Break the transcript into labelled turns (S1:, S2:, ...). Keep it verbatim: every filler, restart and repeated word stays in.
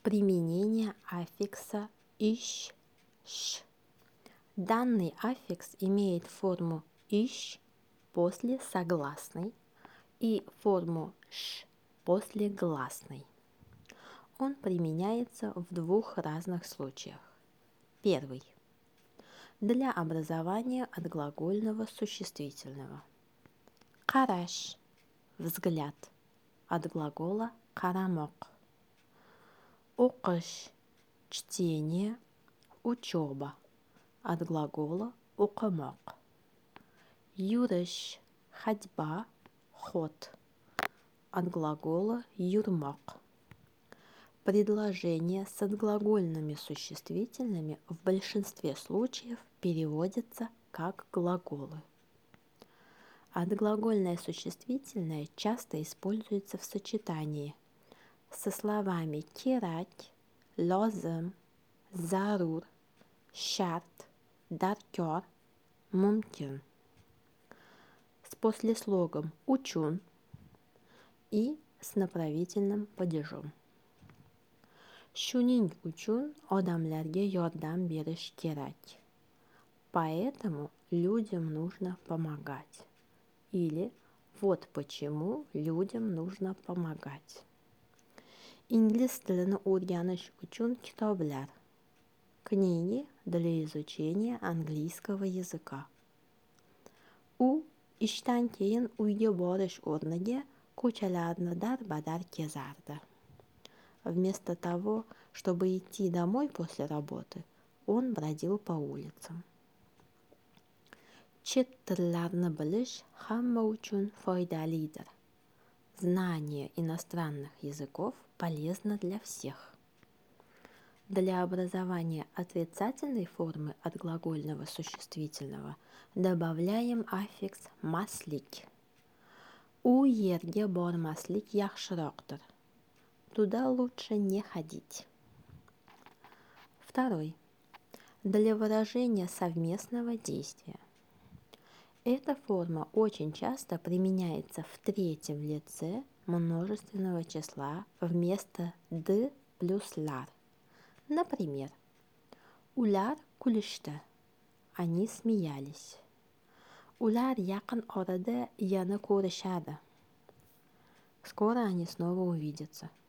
S1: Применение аффикса ищ, ш. Данный аффикс имеет форму ищ после согласной и форму ш после гласной. Он применяется в двух разных случаях. Первый. Для образования отглагольного существительного. Караш – взгляд, от глагола карамок. Оқыш – чтение, учеба, от глагола оқымақ. Юриш – ходьба, ход, от глагола юрмақ. Предложения с отглагольными существительными в большинстве случаев переводятся как глаголы. Отглагольное существительное часто используется в сочетании со словами кирать, лозым, зарур, шарт, даркер, мумкин, с послеслогом учун и с направительным падежом. Shuning uchun odamlarga yordam berish kerak. Поэтому людям нужно помогать. Или вот почему людям нужно помогать. Ingliz tilini o'rganish uchun kitoblar. Книги для изучения английского языка. U ishdan keyin uyga borish o'rniga ko'chalarni darbadar kezardi. Вместо того, чтобы идти домой после работы, он бродил по улицам. Chet tillarni bilish hamma uchun foydalidir. Знание иностранных языков полезно для всех. Для образования отрицательной формы отглагольного существительного добавляем аффикс маслик. U yerga bormaslik yaxshiroqdir. Туда лучше не ходить. Второй. Для выражения совместного действия. Эта форма очень часто применяется в третьем лице множественного числа вместо д плюс лар. Например, ular kulishdi. Они смеялись. Ular yaqin orada yana ko'rishadi. Скоро они снова увидятся.